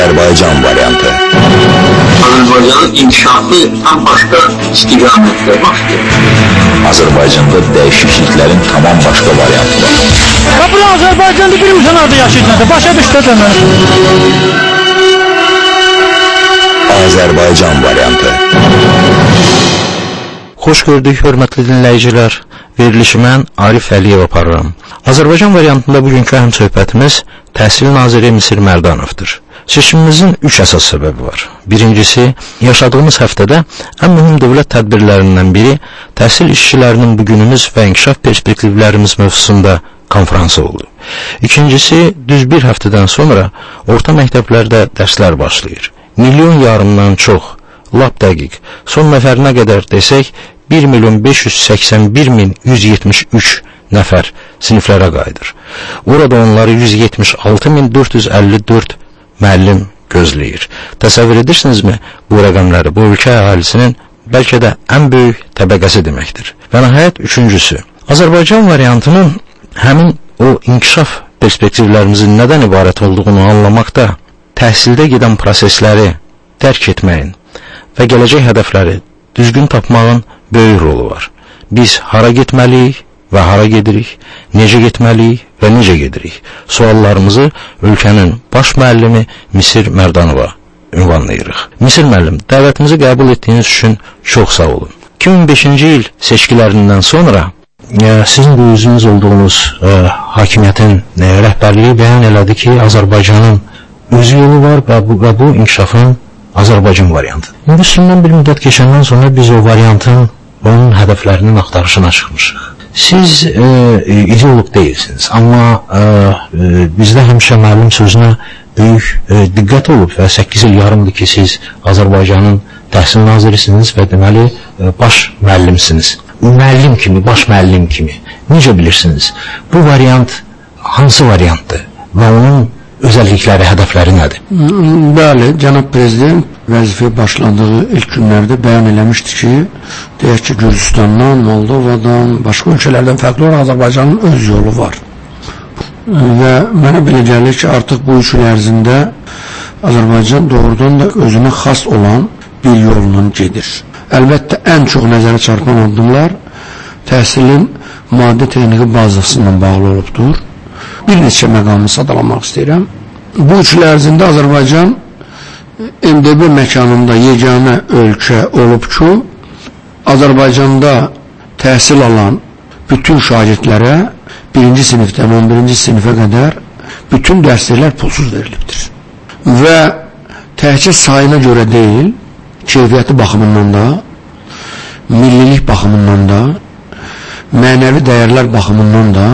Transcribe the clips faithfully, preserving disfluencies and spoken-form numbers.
Azərbaycan variantı. Azərbaycanın inkişafı tam başqa istiqamətdə başlayır. Azərbaycanda dəyişikliklərin tamam başqa variantı var. Kapılı Azərbaycanda bir ülkələrdə yaşayacaqdır. Başa düşdü demək. Azərbaycan variantı. Xoş gördük, hörmətli dinləyicilər. Verilişi mən Arif Əliyev aparıram. Azərbaycan variantında bugünkü əhəm söhbətimiz Təhsil Naziri Misir Mərdanovdur. Seçimimizin üç əsas səbəbi var. Birincisi, yaşadığımız həftədə ən mühüm dövlət tədbirlərindən biri təhsil işçilərinin bugünümüz və inkişaf perspektivlərimiz mövzusunda konferansı oldu. İkincisi, düz bir həftədən sonra orta məktəblərdə dərslər başlayır. Milyon yarımdan çox, lap dəqiq, son nəfərinə qədər desək, bir milyon beş yüz səksən bir min yüz yetmiş üç nəfər siniflərə qayıdır. Orada onları yüz yetmiş altı min dörd yüz əlli dörd müəllim gözləyir. Təsəvvür edirsinizmi bu rəqəmləri? Bu ölkə əhalisinin bəlkə də ən böyük təbəqəsi deməkdir. Və nəhayət üçüncüsü, Azərbaycan variantının həmin o inkişaf perspektivlərimizin nədən ibarət olduğunu anlamaqda, təhsildə gedən prosesləri dərk etməyin və gələcək hədəfləri düzgün tapmağın böyük rolu var. Biz hara getməliyik və hara gedirik, necə getməliyik və necə gedirik? Suallarımızı ölkənin baş müəllimi Misir Mərdanova ünvanlayırıq. Misir müəllim, dəvətimizi qəbul etdiyiniz üçün çox sağ olun. iki min beşinci il seçkilərindən sonra e, sizin bu üzünüz olduğunuz e, hakimiyyətin e, rəhbərliyi bəyan elədi ki, Azərbaycanın özü yolu var və bu, və bu inkişafın Azərbaycan variantı. İndi üstündən bir müddət keçəndən sonra biz o variantın, onun hədəflərinin axtarışına çıxmışıq. Siz e, ideolog deyilsiniz, amma e, e, bizdə həmişə müəllim sözünə böyük e, diqqət olub və səkkiz il yarımdır ki, siz Azərbaycanın təhsil nazirisiniz və deməli e, baş müəllimsiniz. Müəllim kimi, baş müəllim kimi necə bilirsiniz? Bu variant hansı variantdır və onun özəllikləri, hədəfləri nədir? Bəli, cənab prezident vəzifəyə başladığı ilk günlərdə bəyan eləmişdi ki, deyək ki, Gürcüstandan, Moldovadan, başqa ölkələrdən fərqli olan Azərbaycanın öz yolu var. Və mənə belə gəlir ki, artıq bu üç il ərzində Azərbaycan doğrudan da özünə xas olan bir yolla gedir. Əlbəttə, ən çox nəzərə çarpan addımlar təhsilin maddi-texniki bazasından bağlı olubdur. Bir neçə məqamını sadalamaq istəyirəm. Bu üç il ərzində Azərbaycan M D B məkanında yeganə ölkə olub ki, Azərbaycanda təhsil alan bütün şagirdlərə birinci sinifdən on birinci sinifə qədər bütün dərsliklər pulsuz verilibdir. Və təhcə sayına görə deyil, keyfiyyəti baxımından da, millilik baxımından da, mənəvi dəyərlər baxımından da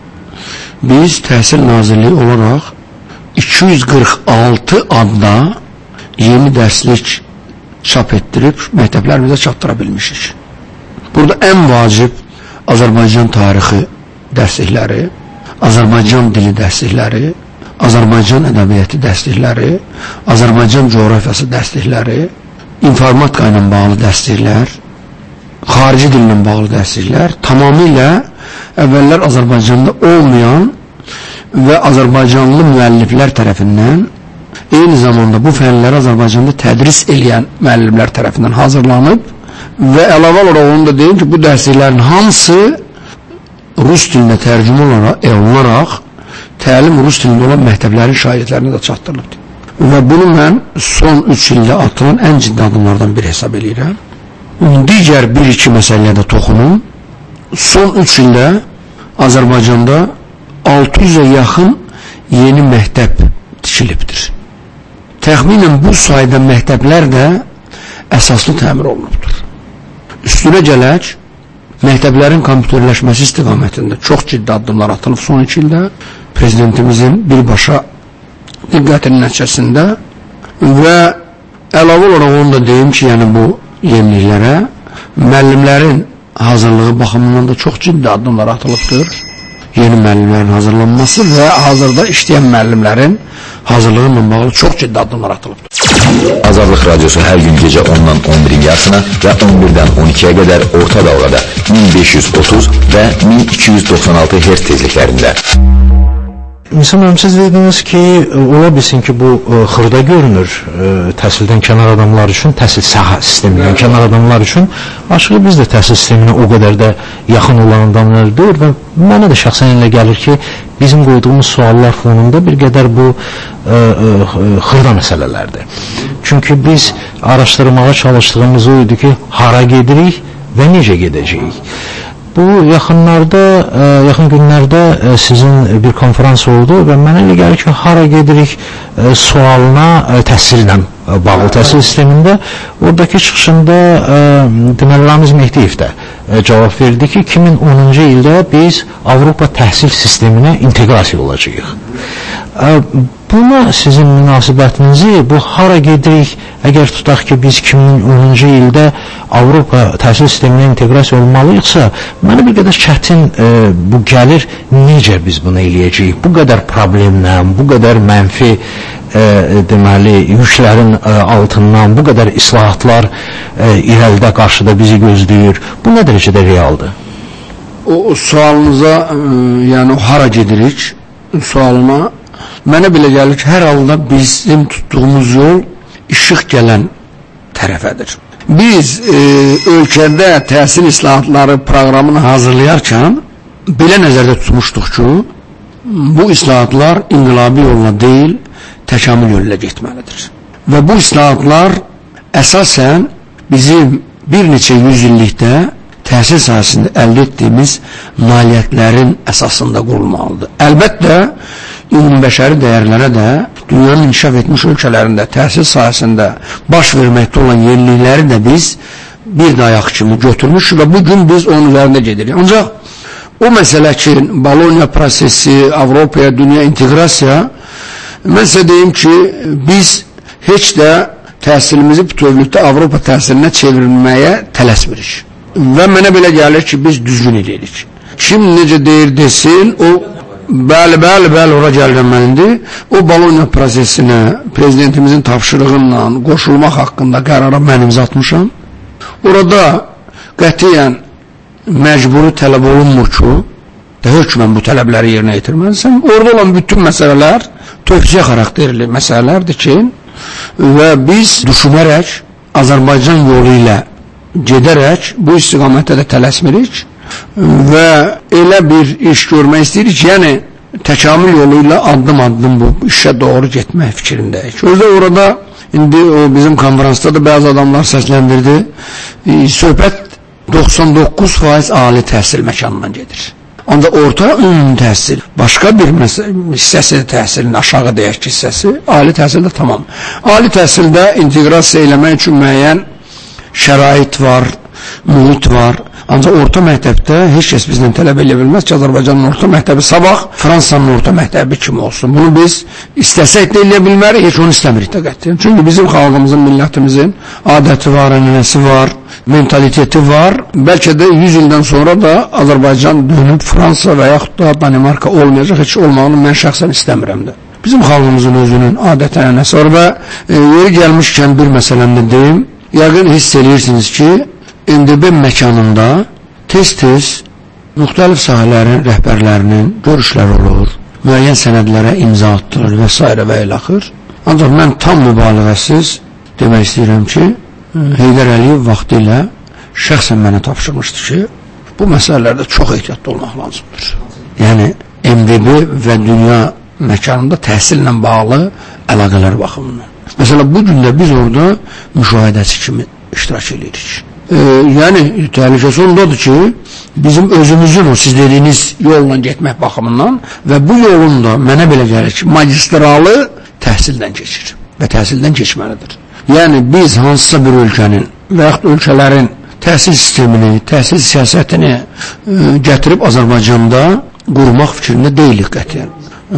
biz Təhsil Nazirliyi olaraq iki yüz qırx altı adda yeni dərslik çap etdirib məktəblərimizə çatdıra bilmişik. Burada ən vacib Azərbaycan tarixi dərslikləri, Azərbaycan dili dərslikləri, Azərbaycan ədəbiyyatı dərslikləri, Azərbaycan coğrafiyası dərslikləri, informatika ilə bağlı dərsliklər, xarici dillə bağlı dərsliklər tamamilə əvvəllər Azərbaycanda olmayan və Azərbaycanlı müəlliflər tərəfindən, eyni zamanda bu fənləri Azərbaycanda tədris eləyən müəllimlər tərəfindən hazırlanıb və əlavə olaraq onu da deyim ki, bu dərsliklərin hamısı rus dilində tərcümə olunaraq təlim rus dilində olan məktəblərin şagirdlərinə də çatdırılıbdır. Və bunu mən son üç ildə atılan ən ciddi adımlardan biri hesab edirəm. Digər bir-iki məsələyə də toxunum. Son üç ildə Azərbaycanda altı yüzə yaxın yeni məktəb tikilibdir. Təxminən bu sayda məktəblər də əsaslı təmir olunubdur. Üstünə gələk, məktəblərin kompüterləşməsi istiqamətində çox ciddi addımlar atılıb son iki ildə. Prezidentimizin birbaşa diqqətinin nəticəsində və əlavə olaraq onu da deyim ki, yəni bu yeniliklərə müəllimlərin hazırlığı baxımından da çox ciddi addımlar atılıbdır. Yeni müəllimlərin hazırlanması və hazırda işləyən müəllimlərin hazırlığı ilə bağlı çox ciddi addımlar atılıbdır. Azadlıq Radyosu hər gün gecə ondan on birin yarısına və on birdən on ikiyə qədər orta dalğada min beş yüz otuz və min iki yüz doxsan altı hertz tezliklərində. Məsələn, siz dediniz ki, ola bilsin ki, bu xırda görünür təhsildən kənar adamlar üçün, təhsil sahə sistemindən kənar adamlar üçün. Aşığı biz də təhsil sisteminə o qədər də yaxın olan adamlar deyil və mənə də şəxsən elə gəlir ki, bizim qoyduğumuz suallar fonunda bir qədər bu ə, ə, xırda məsələlərdir. Çünki biz araşdırmağa çalışdığımız o idi ki, hara gedirik və necə gedəcəyik. Bu yaxınlarda, ə, yaxın günlərdə ə, sizin bir konferans oldu və mənə elə gəlir ki, hara gedirik ə, sualına ə, təhsillə bağlı təhsil sistemində oradakı çıxışında ə, deməli Ramiz Mehdiyev də ə, cavab verdi ki, iki min onuncu ildə biz Avropa təhsil sisteminə inteqrasiya olacağıq. Ə, buna sizin münasibətinizi, bu hara gedirik, əgər tutaq ki, biz iki min onuncu ildə Avropa təhsil sisteminə inteqrasiya olmalıyıqsa, mənə bir qədər çətin e, bu gəlir, necə biz bunu eləyəcəyik? Bu qədər problemlə, bu qədər mənfi e, deməli, yüklərin e, altından, bu qədər islahatlar e, irəlidə qarşıda bizi gözləyir. Bu nə dərəcədə realdır? O, o sualınıza, e, yəni hara gedirik sualına, mənə belə gəlir ki, hər halda bizim tutduğumuz yol işıq gələn tərəfədir. Biz e, ölkədə təhsil islahatları proqramını hazırlayarkən belə nəzərdə tutmuşduq ki, bu islahatlar inqilabi yolla deyil, təkamül yoluyla getməlidir. Və bu islahatlar əsasən bizim bir neçə yüzillikdə təhsil sahəsində əldə etdiyimiz nailiyyətlərin əsasında qurulmalıdır. Əlbəttə, ümumi bəşəri dəyərlərə də dünyanın inkişaf etmiş ölkələrində təhsil sahəsində baş verməkdə olan yenilikləri də biz bir dayaq kimi götürmüşük və bugün biz onun üzərində gedirik. Ancaq o məsələ ki, Bologna prosesi, Avropaya, dünya inteqrasiya, mən sizə deyim ki, biz heç də təhsilimizi bütövlükdə Avropa təhsilinə çevrilməyə tələsmirik. Və mənə belə gəlir ki, biz düzgün edirik. Kim necə deyir desin, o bəli, bəli, bəli, ora gəlməlidir. O Bologna prosesinə prezidentimizin tapşırığıyla qoşulmaq haqqında qərara mən imza atmışam. Orada qətiyyən məcburi tələb olunmur ki, də hökmən bu tələbləri yerinə yetirməlisən. Orada olan bütün məsələlər tövsiyə xarakterli məsələlərdir ki, və biz düşünərək, Azərbaycan yolu ilə gedərək bu istiqamətdə də tələsmirik və elə bir iş görmək istəyirik, yəni təkamül yolu ilə addım-addım bu işə doğru getmək fikrindəyik. Özdə orada, indi o bizim konferansda da bəzi adamlar səsləndirdi, e, söhbət doxsan doqquz faiz ali təhsil məkanından gedir. Ancaq orta ümumi təhsil, başqa bir hissəsi təhsilin aşağı deyək ki, hissəsi, ali təhsildə tamam. Ali təhsildə inteqrasiya eləmək üçün müəyyən şərait var, mühit var. Ancaq orta məktəbdə heç kəs bizdən tələb edə bilməz ki, Azərbaycanın orta məktəbi sabah Fransanın orta məktəbi kimi olsun. Bunu biz istəsək də eləyə bilmərik, heç onu istəmirik də qətiyyən. Çünki bizim xalqımızın, millətimizin adəti var, ənənəsi var, mentaliteti var. Bəlkə də yüz ildən sonra da Azərbaycan dönüb Fransa və yaxud da Danimarka olmayacaq, heç olmağını mən şəxsən istəmirəm də. Bizim xalqımızın özünün adət ənənəsi var və e, yeri gəlmişkən bir məsələndə deyim, yəqin hiss edirsiniz ki, M D B məkanında tez-tez müxtəlif sahələrin rəhbərlərinin görüşləri olur, müəyyən sənədlərə imza atdırır və s. və ilaxır. Ancaq mən tam mübaliğəsiz demək istəyirəm ki, Heydər Əliyev vaxtı ilə şəxsən mənə tapşırmışdı ki, bu məsələlərdə çox ehtiyatlı olmaq lazımdır. Yəni, M D B və dünya məkanında təhsillə bağlı əlaqələr baxımından. Məsələn, bu gündə biz orada müşahidəçi kimi iştirak edirik. E, yəni, təhlükəsi ondadır ki, bizim özümüzün o siz dediyiniz yolla getmək baxımından və bu yolun da mənə belə gəlir ki, magistralı təhsildən keçir və təhsildən keçməlidir. Yəni, biz hansısa bir ölkənin və yaxud ölkələrin təhsil sistemini, təhsil siyasətini e, gətirib Azərbaycanda qurmaq fikrində deyilik qətiyyən.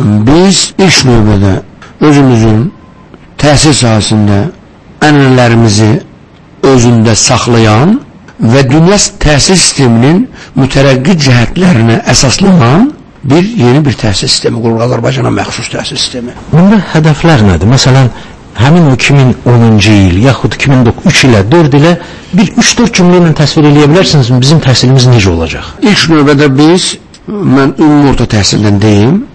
Biz ilk növbədə özümüzün təhsil sahəsində ənənələrimizi özündə saxlayan və dünya təhsil sisteminin mütərəqqi cəhətlərinə əsaslanan bir yeni bir təhsil sistemi qurulur, Azərbaycana məxsus təhsil sistemi. Bunda hədəflər nədir? Məsələn, həmin o iki min onuncu il, yaxud iki min üç ilə, dörd ilə bir üç dörd cümlə ilə təsvir edə bilərsiniz, bizim təhsilimiz necə olacaq? İlk növbədə biz, mən ümumi orta təhsildən deyim,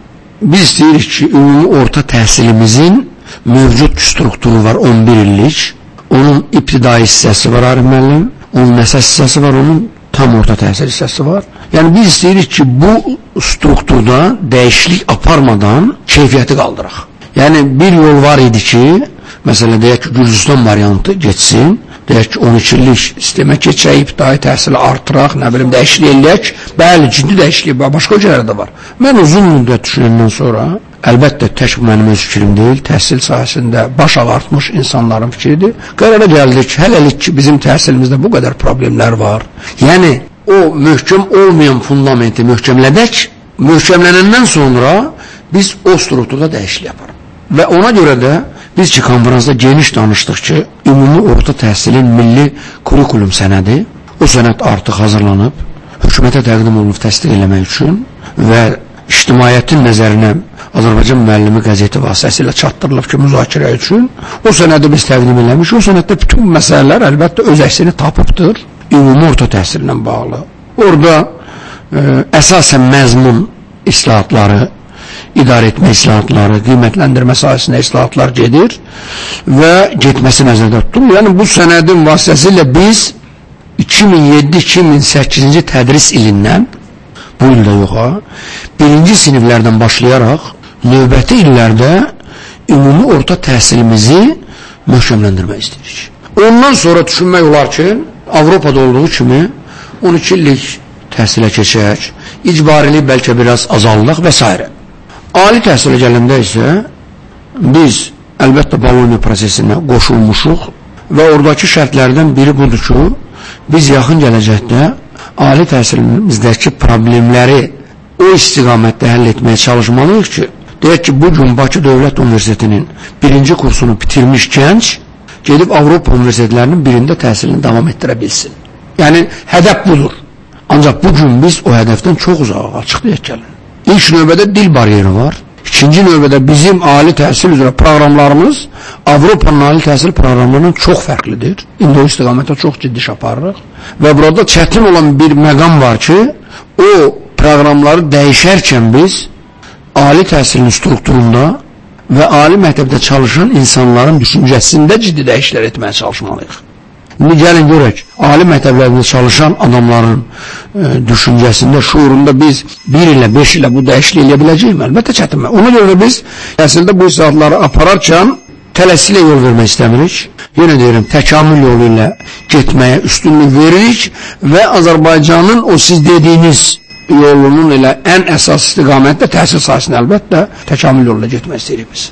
biz istəyirik ki, ümumi orta təhsilimizin mövcud strukturu var on bir illik. Onun ibtidai hissəsi var Arif müəllim, onun əsas hissəsi var, onun tam orta təhsil hissəsi var. Yəni biz istəyirik ki, bu strukturda dəyişiklik aparmadan keyfiyyəti qaldıraq. Yəni bir yol var idi ki, məsələn deyək ki, Gürcüstan variantı geçsin, deyək ki, on iki illik sistemə keçək, ibtidai təhsili artıraq, nə bilim, dəyişiklik eləyək. Bəli, ciddi dəyişiklik var, başqa ölkələrdə var. Mən uzun müddət düşünəndən sonra, əlbəttə tək mənim öz fikrim deyil, təhsil sahəsində baş ağartmış insanların fikridir. Qərara gəldik, hələlik ki, bizim təhsilimizdə bu qədər problemlər var. Yəni, o möhkəm olmayan fundamenti möhkəmlədək, möhkəmlənəndən sonra biz o strukturda dəyişiklik yaparıq. Və ona görə də biz ki, konferansda geniş danışdıq ki, ümumi orta təhsilin milli kurikulum sənədi, o sənəd artıq hazırlanıb, hökumətə təqdim olunub təsdiq eləmək üçün və ictimaiyyətin nəzərinə Azərbaycan müəllimi qəzeti vasitəsilə çatdırılıb ki, müzakirə üçün o sənədi biz təqdim eləmişik. O sənəddə bütün məsələlər əlbəttə öz əksini tapıbdır, ümumi orta təhsillə bağlı. Orada ə, əsasən məzmun islahatları, idarə etmə islahatları, qiymətləndirmə sahəsində islahatlar gedir və getməsi nəzərdə tutulur. Yəni bu sənədin vasitəsilə biz iki min yeddi iki min səkkizinci tədris ilindən, bu ildə yox ha, birinci siniflərdən başlayaraq növbəti illərdə ümumi orta təhsilimizi möhkəmləndirmək istəyirik. Ondan sonra düşünmək olar ki, Avropada olduğu kimi on iki illik təhsilə keçək, icbarilik bəlkə biraz azaldıq və s. Ali təhsilə gələndə isə biz əlbəttə Bologna prosesinə qoşulmuşuq və oradakı şərtlərdən biri budur ki, biz yaxın gələcəkdə ali təhsilimizdəki problemləri o istiqamətdə həll etməyə çalışmalıyıq ki, deyək ki, bugün Bakı Dövlət Universitetinin birinci kursunu bitirmiş gənc gedib Avropa universitetlərinin birində təhsilini davam etdirə bilsin. Yəni, hədəf budur. Ancaq bugün biz o hədəfdən çox uzağa açıq deyək gəlin. İlk növbədə dil bariyeri var. İkinci növbədə bizim ali təhsil üzrə proqramlarımız Avropanın ali təhsil proqramlarından çox fərqlidir. İndi o istiqamətə çox ciddi iş aparırıq. Və burada çətin olan bir məqam var ki, o proqramları dəyişərkən biz ali təhsilin strukturunda və ali məktəbdə çalışan insanların düşüncəsində ciddi dəyişikliklər etməyə çalışmalıyıq. İndi gəlin görək, ali məktəblərdə çalışan adamların e, düşüncəsində, şuurunda biz bir ilə, beş ilə bu dəyişiklik eləyə biləcəyik mi? Əlbəttə çətinmə. Ona görə biz əslində bu islahatları apararkən tələsilə yol vermək istəmirik. Yenə deyirəm, təkamül yolu ilə getməyə üstünlük veririk və Azərbaycanın o siz dediyiniz yolunun elə ən əsas istiqamətdə təhsil sahəsində əlbəttə təkamül yoluna getmək istəyirik biz.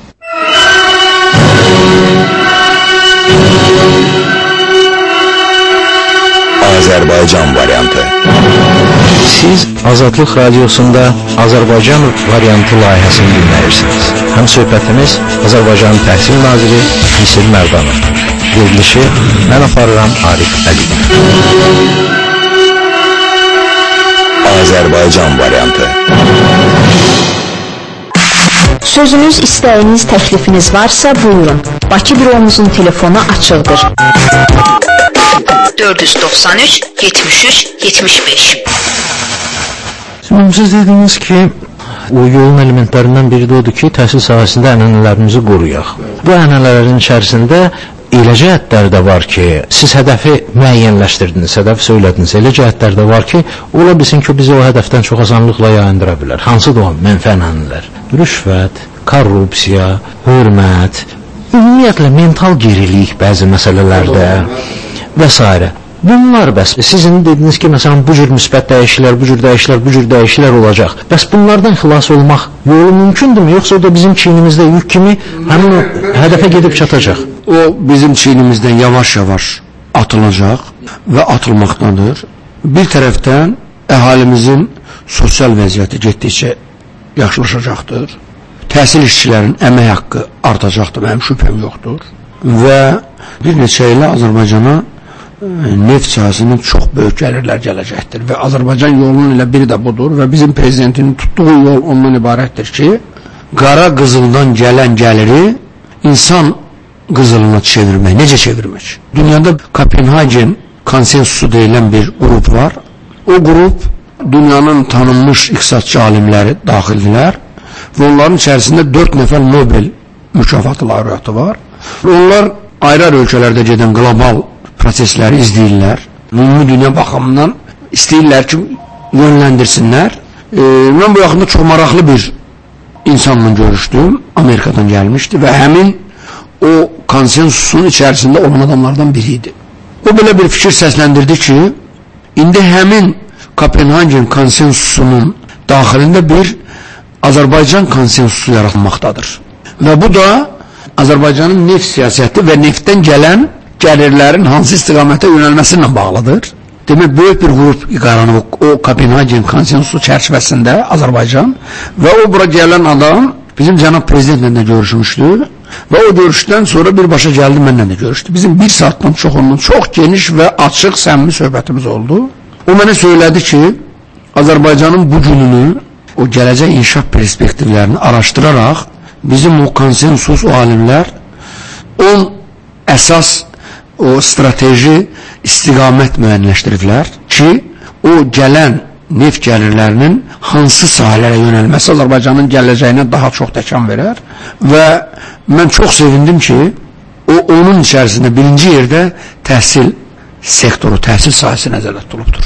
Azərbaycan variantı. Siz Azadlıq Radiosunda Azərbaycan variantı layihəsini dinləyirsiniz. Həm söhbətimiz Azərbaycanın Təhsil Naziri Misir Mərdanovdur. Verilişi mən aparıram Arif Əliyev. Azərbaycan variantı. Sözünüz, istəyiniz, təklifiniz varsa buyurun. Bakı büromuzun telefonu açıqdır. dörd yüz doxsan üç yetmiş üç yetmiş beş. Siz dediniz ki, o yolun elementlərindən biri də odur ki, təhsil sahəsində ənənələrimizi qoruyaq. Bu ənənələrin içərisində elə cəhətlər də var ki, siz hədəfi müəyyənləşdirdiniz, hədəfi söylədiniz, elə cəhətlər də var ki, ola bilsin ki, bizi o hədəfdən çox asanlıqla yayındıra bilər. Hansıdır o mənfi ənənələr? Rüşvət, korrupsiya, hörmət, ümumiyyətlə mental gerilik bəzi məsələlərdə və s. Bunlar bəs, sizin dediniz ki, məsələn, bu cür müsbət dəyişiklər, bu cür dəyişiklər, bu cür dəyişiklər olacaq. Bəs bunlardan xilas olmaq yolu mümkündürmü? Yoxsa o da bizim çiynimizdə yük kimi həmin o hədəfə gedib çatacaq? O bizim çiynimizdən yavaş-yavaş atılacaq və atılmaqdadır. Bir tərəfdən əhalimizin sosial vəziyyəti getdikcə yaxşılaşacaqdır. Təhsil işçilərin əmək haqqı artacaqdır, mənim şübhəm yoxdur. Və bir neçə ilə Azərbaycana neft sahəsinin çox böyük gəlirlər gələcəkdir və Azərbaycan yolunun ilə biri də budur və bizim prezidentinin tutduğu yol ondan ibarətdir ki, qara qızıldan gələn gəliri insan qızılına çevirmək. Necə çevirmək? Dünyada Kopenhagen konsensusu deyilən bir qrup var. O qrup dünyanın tanınmış iqtisadçı alimləri daxildilər və onların içərisində dörd nəfər Nobel mükafatı laureatı var. Onlar ayrı-ayrı ölkələrdə gedən qlobal prosesləri izləyirlər. Ümumi dünya baxımından istəyirlər ki, yönləndirsinlər. E, mən bu yaxında çox maraqlı bir insanla görüşdüm. Amerikadan gəlmişdi və həmin o konsensusun içərisində olan adamlardan biriydi. O belə bir fikir səsləndirdi ki, indi həmin Kopenhagen konsensusunun daxilində bir Azərbaycan konsensusu yaratmaqdadır. Və bu da Azərbaycanın neft siyasəti və neftdən gələn gəlirlərin hansı istiqamətə yönəlməsi ilə bağlıdır. Demək, böyük bir qrup qaranı o Kopenhagen konsensusu çərçivəsində Azərbaycan və o bura gələn adam bizim cənab prezidentlə də görüşmüşdü və o görüşdən sonra birbaşa gəldi mənlə də görüşdü. Bizim bir saatdan çox ondan çox geniş və açıq, səmimi söhbətimiz oldu. O mənə söylədi ki, Azərbaycanın bu gününü, o gələcək inkişaf perspektivlərini araşdıraraq bizim o konsensus, o alimlər on əsas o strateji istiqamət müəyyənləşdiriblər ki, o gələn neft gəlirlərinin hansı sahələrə yönəlməsi Azərbaycanın gələcəyinə daha çox təkan verər və mən çox sevindim ki, o onun içərisində birinci yerdə təhsil sektoru, təhsil sahəsi nəzərdə tutulubdur.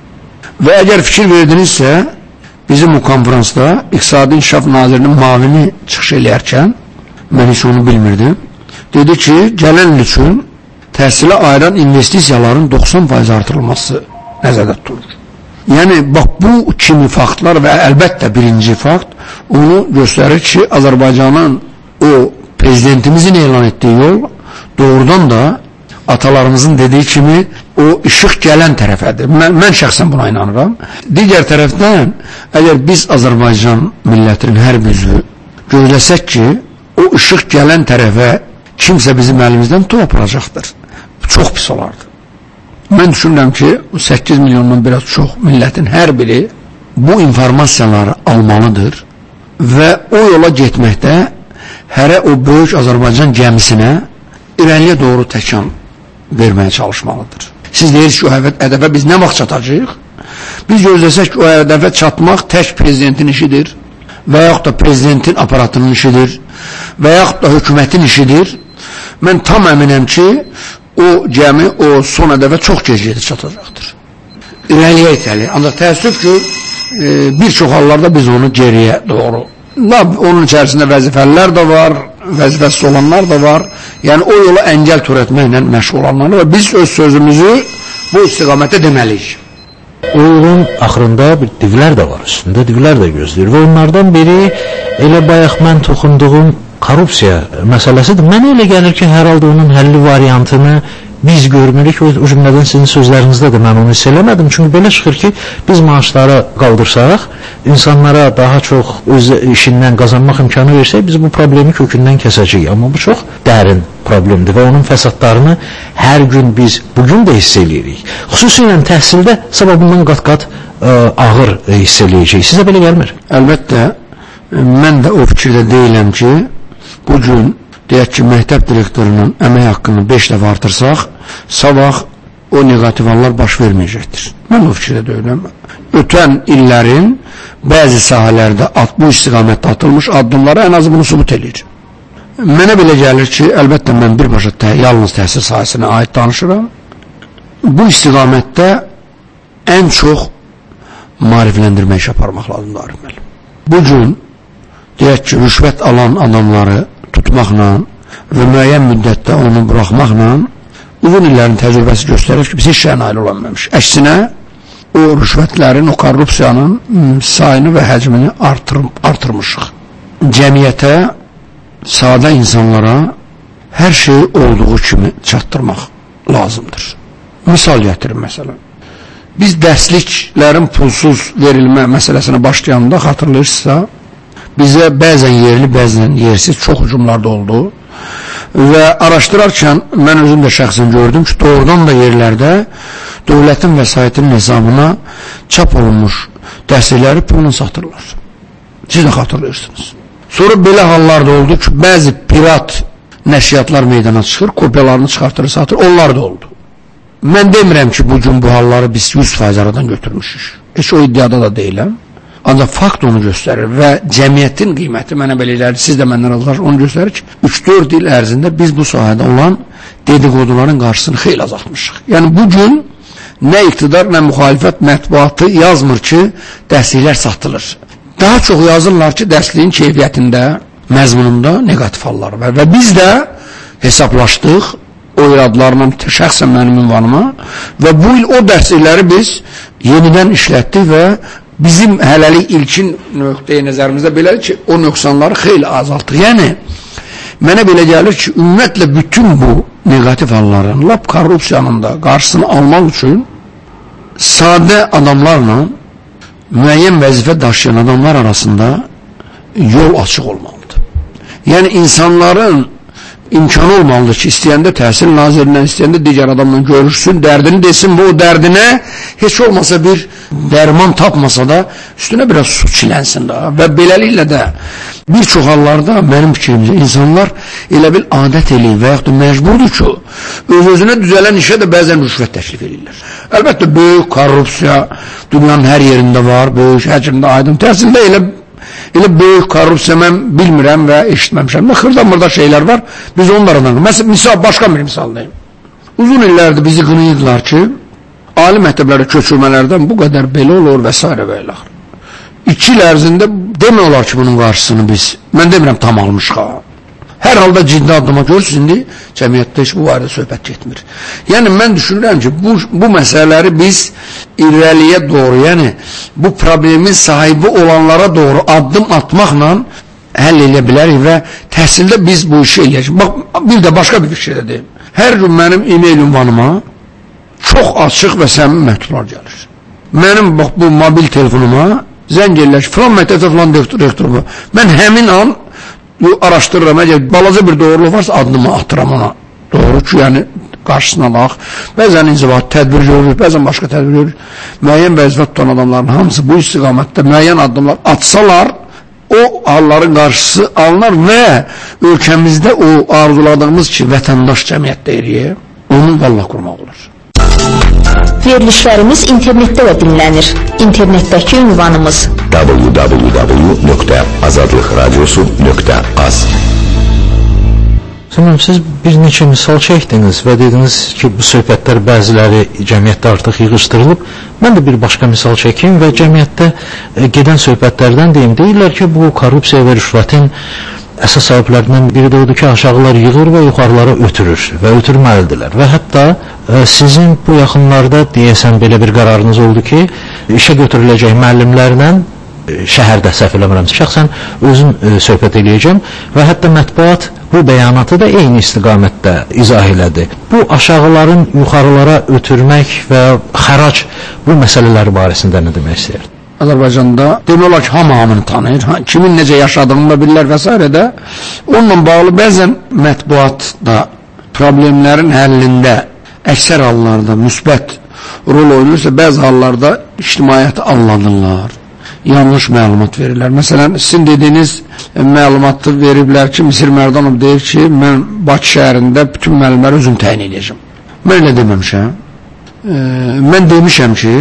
Və əgər fikir verdinizsə, bizim o konferansda İqtisadi İnkişaf Nazirinin mavini çıxış eləyərkən, mən heç onu bilmirdim, dedi ki, gələn il üçün təhsilə ayıran investisiyaların doxsan faiz artırılması nəzərdə tutulur. Yəni, bax, bu kimi faktlar və əlbəttə birinci fakt onu göstərir ki, Azərbaycanın o prezidentimizin elan etdiyi yol doğrudan da atalarımızın dediyi kimi o işıq gələn tərəfədir. Mən, mən şəxsən buna inanıram. Digər tərəfdən, əgər biz Azərbaycan millətinin hər bizü gözləsək ki, o işıq gələn tərəfə kimsə bizim əlimizdən toparacaqdır. Çox pis olardı. Mən düşünürəm ki, səkkiz milyondan biraz çox millətin hər biri bu informasiyaları almalıdır və o yola getməkdə hərə o böyük Azərbaycan gəmisinə irəliyə doğru təkan verməyə çalışmalıdır. Siz deyirsiniz ki, o hədəfə biz nə vaxt çatacağıq? Biz gözləsək ki, o hədəfə çatmaq tək prezidentin işidir və yaxud da prezidentin aparatının işidir və yaxud da hökumətin işidir. Mən tam əminəm ki, o gəmi o son hədəfə çox gec gedib çatacaqdır. İrəliyə itəli. Ancaq təəssüf ki, e, bir çox hallarda biz onu geriyə doğru. Onun içərisində vəzifəlilər də var, vəzifəsiz olanlar da var. Yəni o yola əngəl törətməklə məşğul olanlar və biz öz sözümüzü bu istiqamətə deməliyik. O yolun axırında bir divlər də var, üstündə divlər də gözləyir və onlardan biri elə bayaq mən toxunduğum korrupsiya məsələsidir. Mənə elə gəlir ki, hər halda onun həlli variantını biz görmürük. O cümlədən sizin sözlərinizdə də mən onu hiss eləmədim. Çünki belə çıxır ki, biz maaşları qaldırsaq, insanlara daha çox öz işindən qazanmaq imkanı versək, biz bu problemi kökündən kəsəcəyik. Amma bu çox dərin problemdir və onun fəsadlarını hər gün biz bugün də hiss eləyirik. Xüsusilə təhsildə səbəbindən qat-qat ə, ağır hiss eləyəcək. Sizə belə gəlmir? Əlbəttə, mən də o fikirdə deyiləm ki, bugün deyək ki, məktəb direktorunun əmək haqqını beş dəfə artırsaq, sabah o negativ hallar baş verməyəcəkdir. Mən o fikirdə deyiləm. Ötən illərin bəzi sahələrdə bu istiqamətdə atılmış addımları ən azı bunu sübut edir. Mənə belə gəlir ki, əlbəttə mən birbaşa tə, yalnız təhsil sahəsinə aid danışıram. Bu istiqamətdə ən çox maarifləndirmə iş aparmaq lazımdır. Bugün deyək ki, rüşvət alan adamları tutmaqla və müəyyən müddətdə onu buraxmaqla uzun illərin təcrübəsi göstərir ki, biz heç şeyə nail olanmamış. Əksinə, o rüşvətlərin, o korrupsiyanın sayını və həcmini artır, artırmışıq. Cəmiyyətə, sadə insanlara hər şeyi olduğu kimi çatdırmaq lazımdır. Misal gətirim məsələn. Biz dərsliklərin pulsuz verilmə məsələsinə başlayanda xatırlayırsınızsa, bizə bəzən yerli, bəzən yersiz çox hücumlarda oldu və araşdırarkən mən özüm də şəxsən gördüm ki, doğrudan da yerlərdə dövlətin vəsaitinin hesabına çap olunmuş dərslikləri pulla satırlar. Siz də xatırlayırsınız. Sonra belə hallar da oldu ki, bəzi pirat nəşriyyatlar meydana çıxır, kopyalarını çıxartır, satır, onlar da oldu. Mən demirəm ki, bugün bu halları biz yüz faiz aradan götürmüşük. Heç o iddiada da deyiləm. Ancaq fakt onu göstərir və cəmiyyətin qiyməti mənə belə elədir, siz də məndən razılaşın, onu göstərir ki, üç dörd il ərzində biz bu sahədə olan dedikoduların qarşısını xeyli azaltmışıq. Yəni bugün nə iqtidar, nə müxalifət mətbuatı yazmır ki, dərsliklər satılır. Daha çox yazırlar ki, dərsliyin keyfiyyətində, məzmununda negativ hallar var və biz də hesablaşdıq o iradlarla, şəxsən mənim ünvanıma və bu il o dərslikləri biz yenidən işlətdik və bizim hələlik ilkin nöqteyi nəzərimizdə belədir ki, o nöqsanları xeyli azaltdıq. Yəni, mənə belə gəlir ki, ümumiyyətlə bütün bu negativ halların, lap korrupsiyanın da qarşısını almaq üçün sadə adamlarla müəyyən vəzifə daşıyan adamlar arasında yol açıq olmalıdır. Yəni, insanların imkanı olmalıdır ki, istəyəndə təhsil nazirindən, istəyəndə digər adamla görüşsün, dərdini desin, bu dərdinə heç olmasa bir dərman tapmasa da üstünə biraz su çilənsin da və beləliklə də bir çox hallarda mənim fikrimcə insanlar elə bil adət eləyir və yaxud da məcburdur ki, öz-özünə düzələn işə də bəzən rüşvət təklif edirlər. Əlbəttə, böyük korrupsiya dünyanın hər yerində var, böyük həcmdə aydın təhsildə elə Elə böyük korrupsiya mən bilmirəm və eşitməmişəm. Xırda-mırda şeylər var, biz onlardan. Məsələn, misal, başqa bir misal deyim. Uzun illərdir bizi qınayırdılar ki, ali məktəblərə köçürmələrdən bu qədər belə olur və s. və ilə. İki il ərzində demək olar ki, bunun qarşısını biz, mən demirəm tam almışıq ha. Hər halda ciddi addıma görürsünüz, indi cəmiyyətdə heç bu barədə söhbət getmir. Yəni, mən düşünürəm ki, bu, bu məsələləri biz irəliyə doğru, yəni bu problemin sahibi olanlara doğru addım atmaqla həll edə bilərik və təhsildə biz bu işi eləyəcək. Bax, bir də başqa bir şey də deyim. Hər gün mənim e-mail ünvanıma çox açıq və səmimi məktublar gəlir. Mənim bax, bu mobil telefonuma zəng eləyir ki, filan məktəbdə filan rektoru. Mən həmin an araşdırıram, əgər balaca bir doğruluq varsa adımı atıram ona. Doğru ki, yəni qarşısına alaq. Bəzən inzibat tədbir görür, bəzən başqa tədbir görür. Müəyyən vəzifə tutan adamların hamısı bu istiqamətdə müəyyən addımlar atsalar, o halların qarşısı alınır və ölkəmizdə o arzuladığımız ki, vətəndaş cəmiyyətdə eləyir, onu vallah qurmaq olur. Verilişlərimiz internetdə də dinlənir. İnternetdəki ünvanımız w w w nöqtə azadlıq radiosu nöqtə az. Sanırım, siz bir neçə misal çəkdiniz və dediniz ki, bu söhbətlər bəziləri cəmiyyətdə artıq yığışdırılıb. Mən də bir başqa misal çəkeyim və cəmiyyətdə e, gedən söhbətlərdən deyim. Deyirlər ki, bu korrupsiya və rüşvətin əsas sahiblərindən biri də odur ki, aşağılar yığır və yuxarılara ötürür və ötürməlidirlər. Və hətta e, sizin bu yaxınlarda deyəsən belə bir qərarınız oldu ki, işə götürüləcək müəllimlərlə e, şəhərdə səhv eləmirəm, şəxsən özüm e, söhbət eləyəcəm və hətta mətbuat bu bəyanatı da eyni istiqamətdə izah elədi. Bu aşağıların yuxarılara ötürmək və xərac bu məsələləri barəsində nə demək istəyir? Azərbaycanda demək olar ki, hamı hamını tanıyır, kimin necə yaşadığını bilirlər və s. də onunla bağlı bəzən mətbuatda problemlərin həllində əksər hallarda müsbət rol oynayırsa, bəzi hallarda ictimaiyyəti allanırlar, yanlış məlumat verirlər. Məsələn, sizin dediyiniz məlumatı veriblər ki, Misir Mərdanov deyir ki, mən Bakı şəhərində bütün müəllimləri özüm təyin edəcəm. Mən elə deməmişəm. E, mən demişəm ki,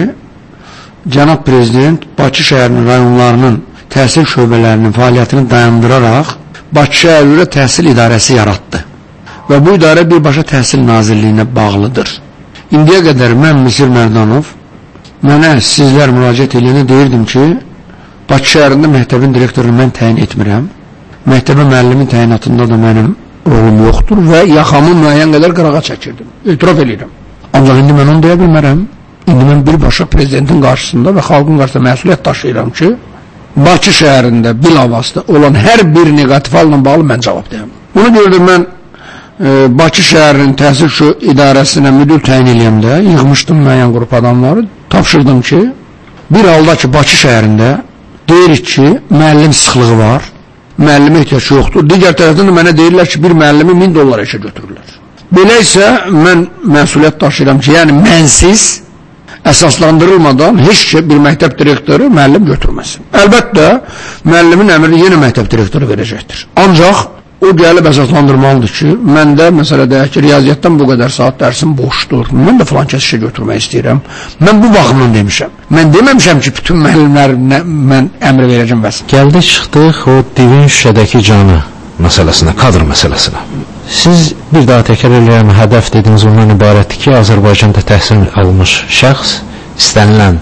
Cənab Prezident Bakı şəhərinin rayonlarının təhsil şöbələrinin fəaliyyətini dayandıraraq Bakı şəhər üzrə təhsil idarəsi yaratdı və bu idarə birbaşa təhsil nazirliyinə bağlıdır. İndiyə qədər mən Misir Mərdanov mənə sizlər müraciət edəndə deyirdim ki, Bakı şəhərində məktəbin direktorunu mən təyin etmirəm, məktəbə müəllimin təyinatında da mənim rolum yoxdur və yaxamı müəyyən qədər qırağa çəkirdim, etiraf edirəm. Ancaq indi mən onu deyə bilmərəm. İndi mən birbaşa prezidentin qarşısında və xalqın qarşısında məsuliyyət daşıyıram ki, Bakı şəhərində bilavasitə olan hər bir negativ halla bağlı mən cavab deyəm. Bunu gördüm, mən e, Bakı şəhərinin təhsil şu idarəsinə müdür təyin eləyəmdə yığmışdım müəyyən qrup adamları, tapşırdım ki, bir halda ki, Bakı şəhərində deyirik ki, müəllim sıxlığı var, müəllimə ehtiyac yoxdur. Digər tərəfdən də mənə deyirlər ki, bir müəllimi min dollar işə götürürlər. Belə isə mən məsuliyyət daşıyıram ki, yəni mənsiz əsaslandırılmadan heç şey bir məktəb direktoru müəllim götürməsin. Əlbəttə, müəllimin əmrini yenə məktəb direktoru verəcəkdir. Ancaq o gəlib əsaslandırmalıdır ki, mən də məsələ deyək ki, riyaziyyatdan bu qədər saat dərsim boşdur. Mən də filan kəs işə götürmək istəyirəm. Mən bu baxımdan demişəm. Mən deməmişəm ki, bütün müəllimlər mən əmr verəcəm vəs. Gəldik, çıxdıq o divin şüşədəki canı məsələsinə, kadr məsələsinə. Siz bir daha təkrar edirəm, hədəf dediyiniz ondan ibarətdir ki, Azərbaycanda təhsil almış şəxs istənilən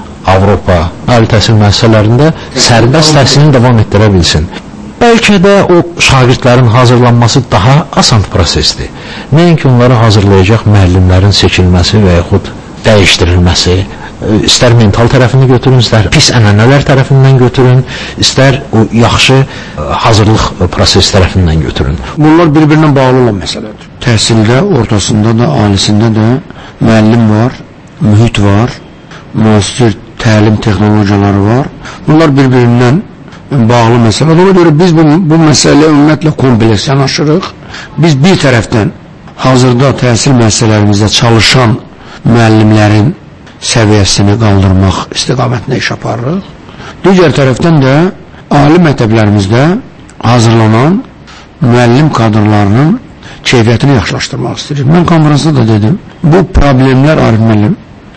Avropa ali təhsil müəssisələrində sərbəst təhsilini davam etdirə bilsin. Bəlkə də o şagirdlərin hazırlanması daha asan prosesdir. Nəinki onları hazırlayacaq müəllimlərin seçilməsi və yaxud dəyişdirilməsi, istər mental tərəfini götürün, istər pis ənənələr tərəfindən götürün, istər o yaxşı hazırlıq proses tərəfindən götürün. Bunlar bir-birinə bağlı olan məsələdir. Təhsildə, ortasında da, alisində də müəllim var, mühit var, müasir təlim texnologiyaları var. Bunlar bir-birindən bağlı məsələ. Ona görə biz bu, bu məsələyə ümumiyyətlə kompleks yanaşırıq. Biz bir tərəfdən hazırda təhsil müəssisələrimizdə çalışan müəllimlərin səviyyəsini qaldırmaq istiqamətində iş aparırıq. Digər tərəfdən də ali məktəblərimizdə hazırlanan müəllim kadrlarının keyfiyyətini yaxşılaşdırmaq istəyirik. Mən konferansda da dedim, bu problemlər Arif müəllim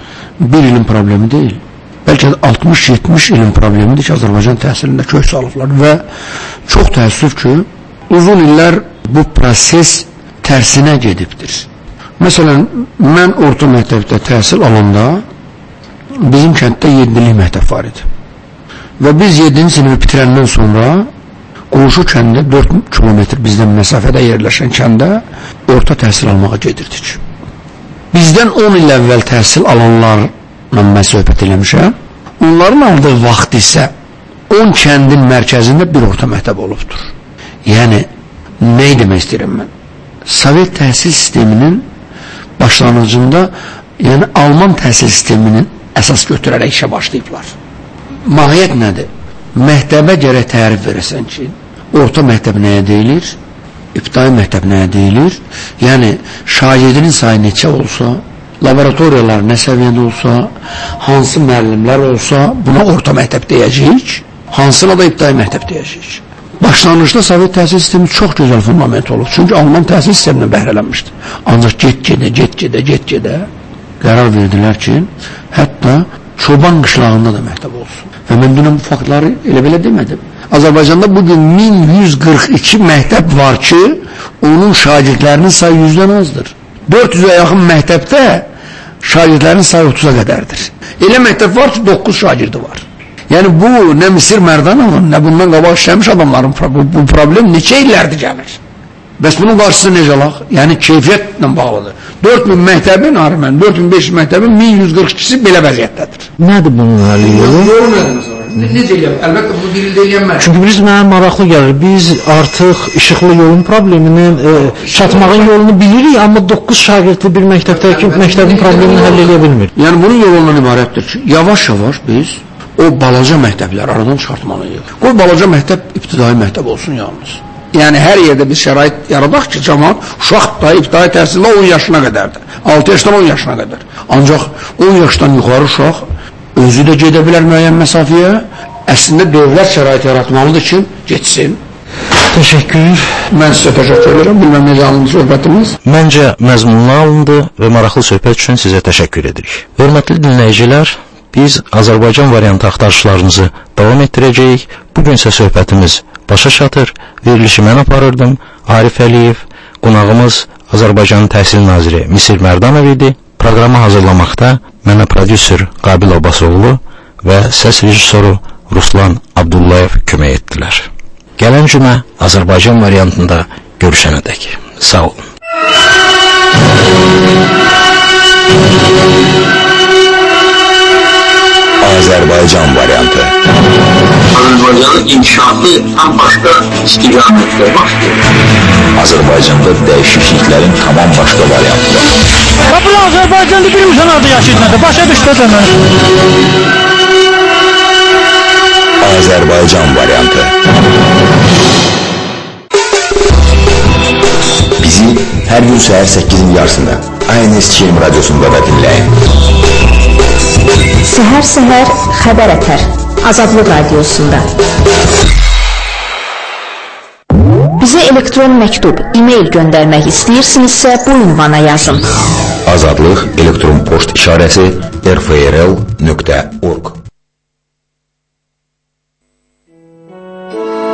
bir ilin problemi deyil. Bəlkə də altmış yetmiş ilin problemidir ki, Azərbaycan təhsilində kök salıblar və çox təəssüf ki, uzun illər bu proses tərsinə gedibdir. Məsələn, mən orta məktəbdə təhsil alanda bizim kənddə yeddilik məktəb var idi. Və biz yeddinci sinifi bitirəndən sonra qonşu kəndə dörd kilometr bizdən məsafədə yerləşən kəndə orta təhsil almağa gedirdik. Bizdən on il əvvəl təhsil alanlar mən söhbət eləmişəm. Onların aldığı vaxt isə on kəndin mərkəzində bir orta məktəb olubdur. Yəni, nə demək istəyirəm mən? Sovet təhsil sisteminin başlanğıcında, yəni Alman təhsil sisteminin əsas götürərək işə başlayıblar. Mahiyyət nədir? Məktəbə gərək tərif verəsən ki, orta məktəb nəyə deyilir? İbtidai məktəb nəyə deyilir? Yəni, şagirdinin sayı neçə olsa, laboratoriyalar nə səviyyədə olsa, hansı müəllimlər olsa, buna orta məktəb deyəcəyik, hansına da ibtidai məktəb deyəcəyik. Başlanğıcda Sovet təhsil sistemi çox gözəl fundament olub. Çünki Alman təhsil sistemindən bəhrələnmişdi. Ancaq get-gedə, get-gedə, get-gedə qərar verdilər ki, hətta Çoban qışlağında da məktəb olsun. Və mən dünən bu faktları elə-belə demədim. Azərbaycanda bugün min yüz qırx iki məktəb var ki, onun şagirdlərinin sayı yüzdən azdır. dörd yüzə yaxın məktəbdə şagirdlərin sayı otuza qədərdir. Elə məktəb var ki, doqquz şagirdi var. Yəni bu, nə Misir Mərdanovun, nə bundan qabaq işləmiş adamların bu, bu problem neçə illərdir gəlir. Bəs bunun qarşısı necə alaq? Yəni keyfiyyətlə bağlıdır. dörd min məktəbin, arımən, dörd min beş yüz məktəbin min yüz qırx ikisi belə vəziyyətdədir. Nədir bunun həlli yolu? Yolu nədir mesela? Necə eləyəm? Əlbəttə bunu bir ildə eləyənmər. Çünki biz mənə maraqlı gəlir. Biz artıq işıqlı yolun probleminin, e, çatmağın yolunu bilirik, amma doqquz şagirdli bir məktəbdəki məktəbin problemini həll edə bilmir. Yəni bunun yolundan ibarətdir ki, yavaş-yavaş biz o balaca məktəbləri aradan çıxartmalıyıq. Qoy balaca məktəb ibtidai məktəb olsun yalnız. Yəni hər yerdə biz şərait yaradaq ki, cəmaat uşaq da ibtidai təhsildə on yaşına qədərdir. altı yaşdan on yaşına qədər. Ancaq on yaşdan yuxarı uşaq özü də gedə bilər müəyyən məsafəyə. Əslində dövlət şərait yaratmalıdır ki, getsin. Təşəkkür. Mən sizə təşəkkür edirəm. Bilməm necə alındı söhbətimiz. Məncə məzmunlu alındı və maraqlı söhbət üçün sizə təşəkkür edirik. Hörmətli dinləyicilər, biz Azərbaycan variantı axtarışlarımızı davam etdirəcəyik. Bugün isə söhbətimiz başa çatır. Verilişi mən aparırdım. Arif Əliyev, qonağımız Azərbaycanın Təhsil Naziri Misir Mərdanov idi. Proqramı hazırlamaqda mənə prodüser Qabil Abbasoğlu və səs rejissoru Ruslan Abdullayev kömək etdilər. Gələn cümə Azərbaycan variantında görüşənədək. Sağ olun. Azərbaycan variantı. Azərbaycanın inkişafı tam başqa istiqamətdə başlayır. Azərbaycanda dəyişikliklərin tamam başqa variantı var. Və bu Azərbaycanda bir uşaqlarda yaşayırdı. Başa düşdü demə. Azərbaycan variantı. Bizi hər gün səhər səkkizin yarısında A N S Çiğim Radyosunda da dinləyin. Səhər-səhər xəbər ətər Azadlıq Radiosunda. Bizə elektron məktub, e-mail göndərmək istəyirsinizsə bu ünvana yazın. Azadlıq elektron poçt işarəsi r f r l nöqtə org